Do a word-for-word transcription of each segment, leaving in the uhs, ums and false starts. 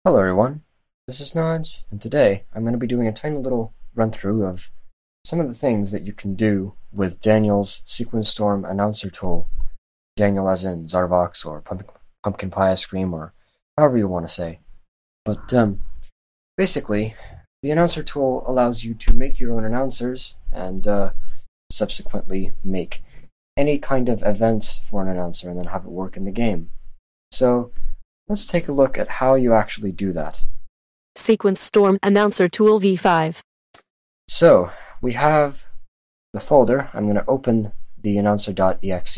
Hello everyone, this is Naj, and today I'm going to be doing a tiny little run-through of some of the things that you can do with Daniel's Sequence Storm Announcer tool. Daniel as in Zarvox or Pumpkin, pumpkin Pie Ice Cream, or however you want to say. But um, basically, the Announcer tool allows you to make your own announcers and uh, subsequently make any kind of events for an announcer and then have it work in the game. So, let's take a look at how you actually do that. Sequence Storm Announcer Tool v five. So, we have the folder. I'm going to open the announcer.exe.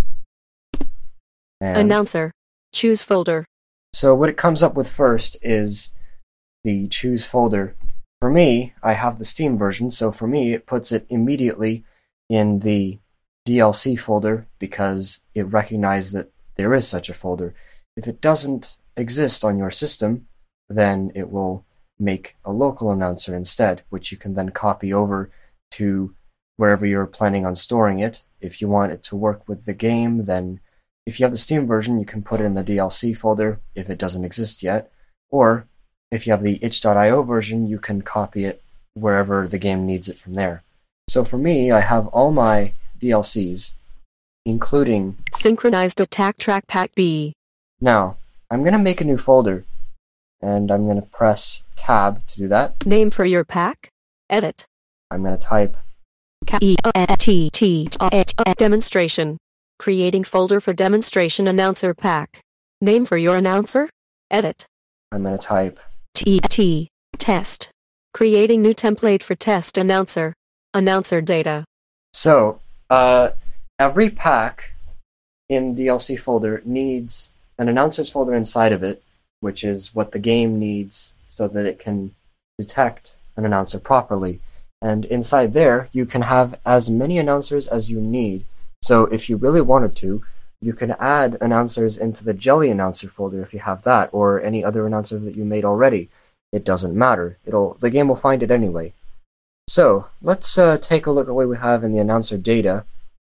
And Announcer. Choose folder. so what it comes up with first is the choose folder. For me, I have the Steam version, so for me it puts it immediately in the D L C folder because it recognized that there is such a folder. If it doesn't exist on your system, then it will make a local announcer instead, which you can then copy over to wherever you're planning on storing it. If you want it to work with the game, then if you have the Steam version, you can put it in the D L C folder if it doesn't exist yet. Or if you have the itch dot i o version, you can copy it wherever the game needs it from there. So for me, I have all my D L Cs, including... Synchronized Attack Track Pack B. Now, I'm going to make a new folder, and I'm going to press Tab to do that. Name for your pack. Edit. I'm going to type E T T Demonstration. Creating folder for Demonstration Announcer Pack. Name for your announcer. Edit. I'm going to type T T Test. Creating new template for Test Announcer. Announcer data. So, uh, every pack in the D L C folder needs an announcers folder inside of it, which is what the game needs so that it can detect an announcer properly. And inside there, you can have as many announcers as you need. So if you really wanted to, you can add announcers into the Jelly Announcer folder if you have that, or any other announcer that you made already. It doesn't matter. It'll the game will find it anyway. So let's uh, take a look at what we have in the announcer data.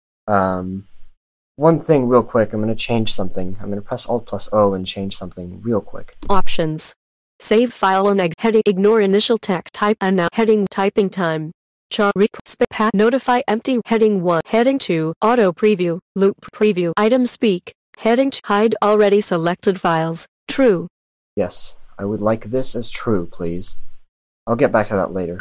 Um, One thing real quick, I'm going to change something. I'm going to press Alt plus O and change something real quick. Options. Save file on ex heading. Ignore initial text type and now heading typing time. Char rep pat notify empty heading one heading two auto preview loop preview item speak heading two hide already selected files true. Yes, I would like this as true, please. I'll get back to that later.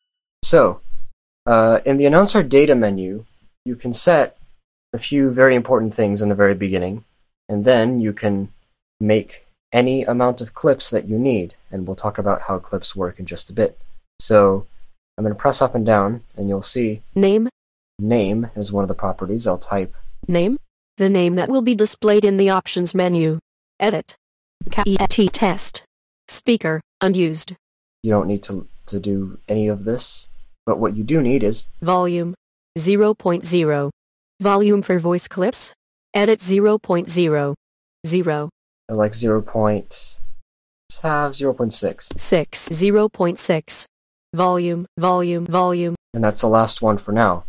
So, uh, in the announcer data menu, you can set a few very important things in the very beginning, and then you can make any amount of clips that you need, and we'll talk about how clips work in just a bit. So I'm going to press up and down, and you'll see Name. name is one of the properties. I'll type Name. The name that will be displayed in the options menu. Edit. E T Test. Speaker. Unused. you don't need to, to do any of this, but what you do need is Volume. zero point zero. Volume for voice clips. Edit zero point zero. zero. like zero point, let's have zero point six. six. zero point six. Volume, volume, volume. And that's the last one for now.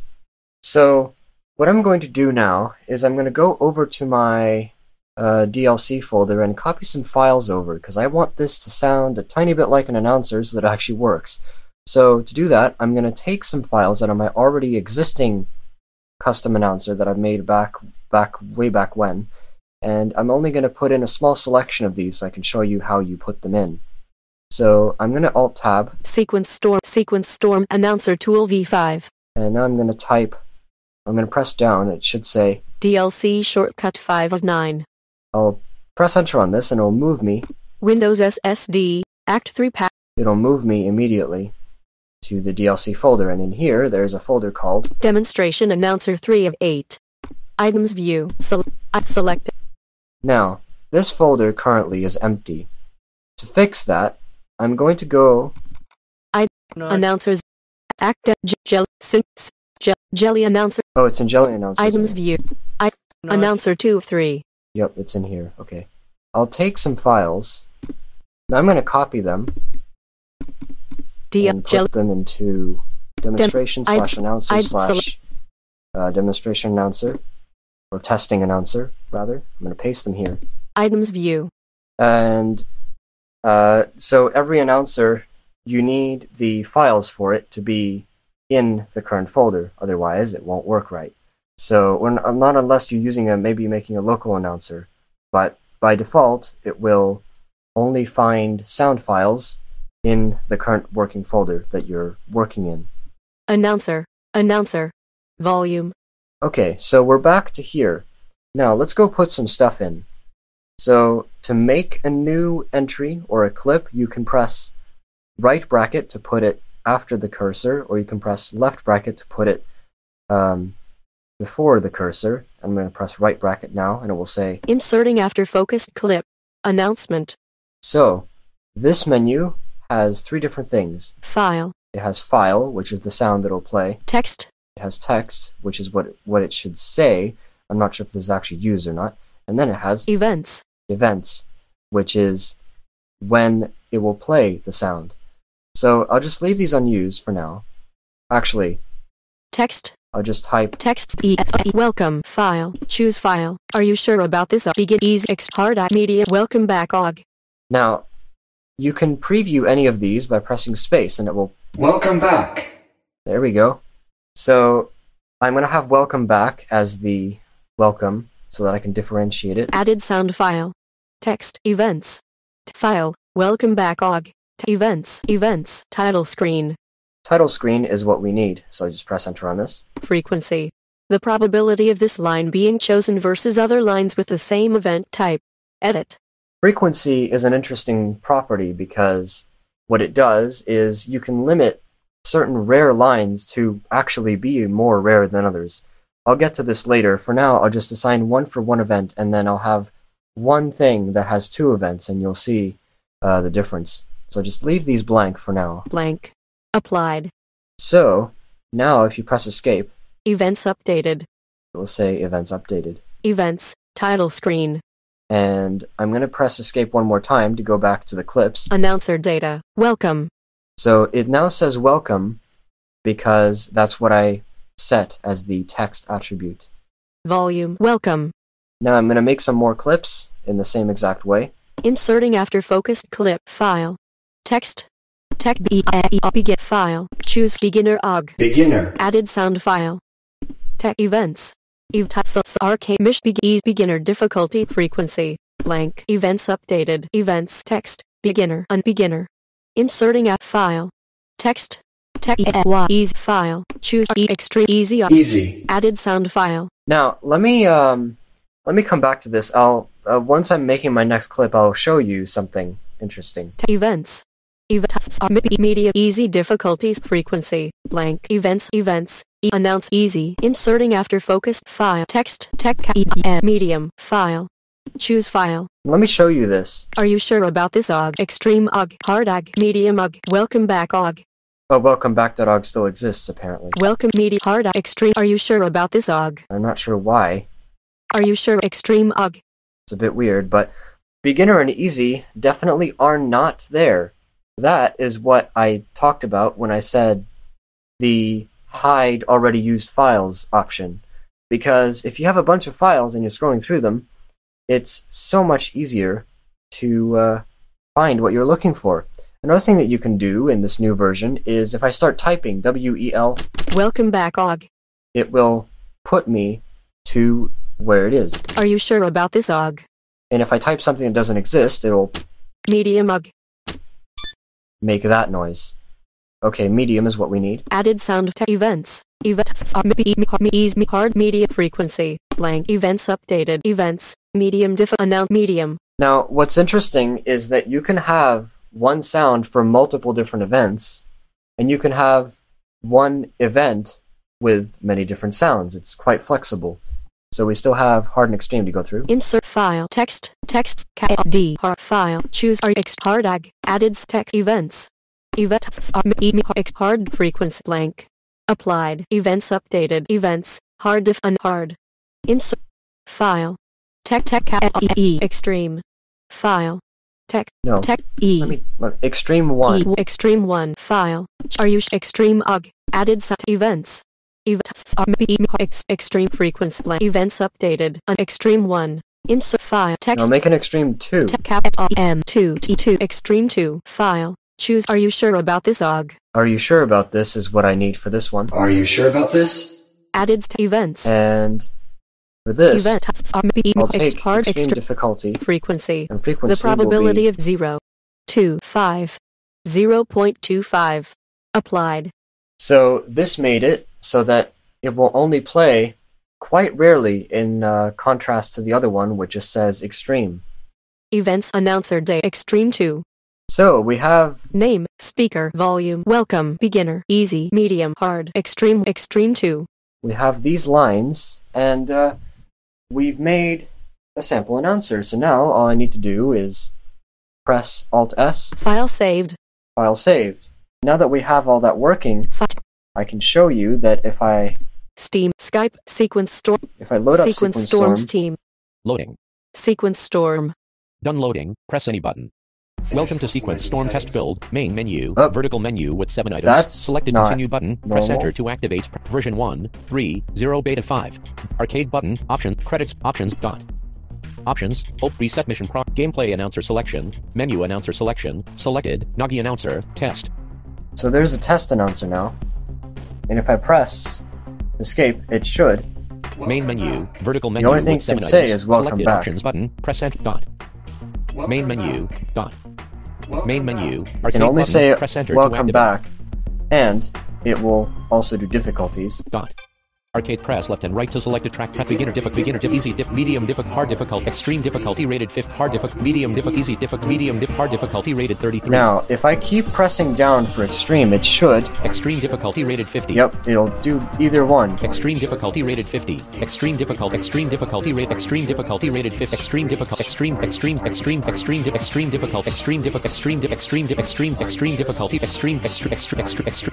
So what I'm going to do now is I'm going to go over to my uh, D L C folder and copy some files over, because I want this to sound a tiny bit like an announcer so that it actually works. So to do that, I'm going to take some files out of my already existing custom announcer that I've made back, back way back when, and I'm only going to put in a small selection of these so I can show you how you put them in. So I'm going to Alt-Tab, Sequence Storm, Sequence Storm Announcer Tool v five. and now I'm going to type, I'm going to press down, it should say, D L C shortcut five of nine. I'll press enter on this and it'll move me, Windows S S D, Act three Pack. it'll move me immediately to the D L C folder, and in here there's a folder called Demonstration Announcer three of eight. Items View. Sel I select. Now, this folder currently is empty. To fix that, I'm going to go I Announcers. Act Jelly Sync Jelly Announcer. Oh, it's in Jelly Announcer. Items View. I Announcer two of three. Yep, it's in here. Okay. I'll take some files. Now I'm going to copy them D and Jelly put them into demonstration Dem slash announcer I'd slash uh, demonstration announcer, or testing announcer, rather. I'm going to paste them here. Items View. And Uh, so every announcer, you need the files for it to be in the current folder. Otherwise, it won't work right. So when, not unless you're using a maybe making a local announcer, but by default, it will only find sound files in the current working folder that you're working in. Announcer, announcer, volume. Okay, so we're back to here. Now let's go put some stuff in. So to make a new entry or a clip, you can press right bracket to put it after the cursor, or you can press left bracket to put it um, before the cursor. I'm going to press right bracket now, and it will say Inserting after focused clip. Announcement. So this menu has three different things. File. It has file, which is the sound that it'll play. Text. It has text, which is what what it should say. I'm not sure if this is actually used or not. And then it has Events. events, which is when it will play the sound. So I'll just leave these unused for now. Actually, Text. I'll just type Text. E S E. Welcome. File. Choose file. Are you sure about this? Begin. Easy. X. Hard. Media. Welcome back. O G. Now, you can preview any of these by pressing space and it will... Welcome back. There we go. So I'm going to have welcome back as the welcome so that I can differentiate it. Added sound file. Text. Events. T- file. Welcome back. O G. T- events. Events. Title screen. Title screen is what we need, so I just press enter on this. Frequency. The probability of this line being chosen versus other lines with the same event type. Edit. Frequency is an interesting property because what it does is you can limit certain rare lines to actually be more rare than others. I'll get to this later. For now, I'll just assign one for one event, and then I'll have one thing that has two events, and you'll see uh, the difference. So just leave these blank for now. Blank. Applied. So, now if you press escape, Events updated. it will say events updated. Events. Title screen. And I'm going to press escape one more time to go back to the clips. Announcer data. Welcome. So it now says welcome because that's what I set as the text attribute. Volume. Welcome. Now I'm going to make some more clips in the same exact way. Inserting after focused clip file. Text. Tech B E begin file. Choose beginner O G. Beginner. Added sound file. Tech events. Ev arcade mish begin beginner difficulty frequency. Blank. Events updated. Events text. Beginner. Unbeginner. Inserting app file. Text. Tech easy file. Choose e extreme easy. Easy. Added sound file. Now let me um let me come back to this. I'll uh, once I'm making my next clip, I'll show you something interesting. Te- events. Events are media easy difficulties frequency. Blank. Events events. E announce easy. Inserting after focused file. Text. Tech e e medium file. Choose file. Let me show you this. Are you sure about this O G? Extreme O G. Hard O G. Medium O G. Welcome back O G. Oh, welcome back.og still exists apparently. Welcome media hard O G. Extreme. Are you sure about this O G? I'm not sure why. Are you sure extreme O G? It's a bit weird, but beginner and easy definitely are not there. That is what I talked about when I said the hide already used files option. Because if you have a bunch of files and you're scrolling through them, it's so much easier to uh, find what you're looking for. Another thing that you can do in this new version is if I start typing W E L, Welcome back O G. it will put me to where it is. Are you sure about this O G? And if I type something that doesn't exist, it'll Medium O G. make that noise. Okay, medium is what we need. Added sound to events. Events are easy hard media frequency. Blank. Events updated. Events. Medium diff announce medium. Now, what's interesting is that you can have one sound for multiple different events, and you can have one event with many different sounds. It's quite flexible. So we still have hard and extreme to go through. Insert file. Text. Text. D. Hard file. Choose R X hard O G. Added text events. Events are X hard frequency blank. Applied. Events updated. Events. Hard diff unhard. Insert file. Tech tech e extreme. File. Tech No. tech e. Let me look. Extreme one. E extreme one file. Are you sh- extreme O G? Added set events. Events are X extreme frequency blank. Events updated. An extreme one. Insert file. Text. Now make an Extreme two. Te- cap M two T two Extreme two file. Choose. Are you sure about this, O G? Are you sure about this is what I need for this one. Are you sure about this? Added to events. And for this, Event are be I'll take hard extreme extra difficulty, frequency. and frequency The probability will be of zero, two, five, zero point two five. Applied. So this made it so that it will only play quite rarely in uh, contrast to the other one, which just says Extreme. Events announcer day Extreme two. So we have Name, speaker, volume, welcome, beginner, easy, medium, hard, extreme, extreme two. we have these lines, and uh, we've made a sample announcer. So now all I need to do is press Alt S, File saved. file saved. Now that we have all that working, Fi- I can show you that if I Steam, Skype, Sequence Storm, if I load up Sequence Sequence Storm's Storm, team, Loading. Sequence Storm. Done loading. Press any button. Welcome to Sequence Storm Test Build. Main menu. Oh. Vertical menu with seven items. That's Selected not continue button. Press normal. enter to activate. Version one, three, zero beta five. Arcade button. Options. Credits. Options. Dot. Options. Op. Reset mission pro. Gameplay announcer selection. Menu announcer selection. Selected. Nagi announcer. Test. so there's a test announcer now. And if I press escape, it should. Main menu. Vertical menu only thing with it seven can say items. is welcome Selected back. options button. Press enter. Dot. Main menu. Dot. Main menu. It Arcade can only button. say Press enter to welcome activate. back, and it will also do difficulties. Dot. Arcade press left and right to select a track. Press beginner difficult, beginner diff, easy diff, medium difficult, hard difficult, extreme difficulty rated fifth, hard difficult, medium difficult, easy difficult, medium diff, hard difficulty rated thirty-three. Now, if I keep pressing down for extreme, it should. Extreme difficulty rated fifty. Yep, it'll do either one. Extreme difficulty rated fifty. Extreme difficult. Extreme difficulty rate. Extreme difficulty rated fifty. Extreme difficult. Extreme. Extreme. Extreme. Extreme. di- Extreme difficult. Extreme difficult. Extreme. di- Extreme. di- Extreme. Extreme difficulty. Extreme. Extra. Extra. Extra. Extra.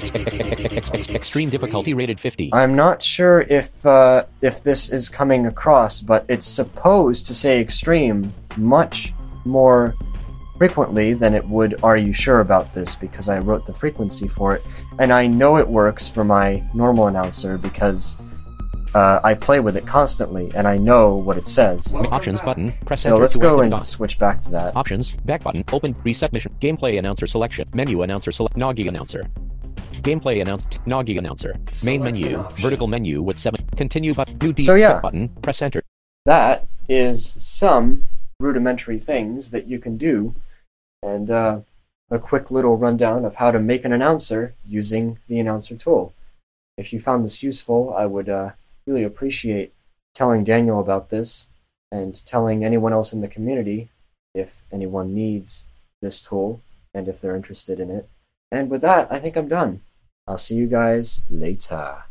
Extra. Extreme difficulty rated fifty. I'm not sure if uh, if this is coming across, but it's supposed to say extreme much more frequently than it would Are You Sure About This, because I wrote the frequency for it, and I know it works for my normal announcer because uh, I play with it constantly and I know what it says. Options button. Press So enter let's to go activate. and switch back to that. Options, back button, open, reset mission, gameplay announcer selection, menu announcer select, Nagi announcer. Gameplay announce, Nagi announcer. Main menu, vertical menu with seven, continue button, new D So yeah. button, press enter. That is some rudimentary things that you can do, and uh, a quick little rundown of how to make an announcer using the announcer tool. If you found this useful, I would uh, really appreciate telling Daniel about this and telling anyone else in the community if anyone needs this tool and if they're interested in it. And with that, I think I'm done. I'll see you guys later.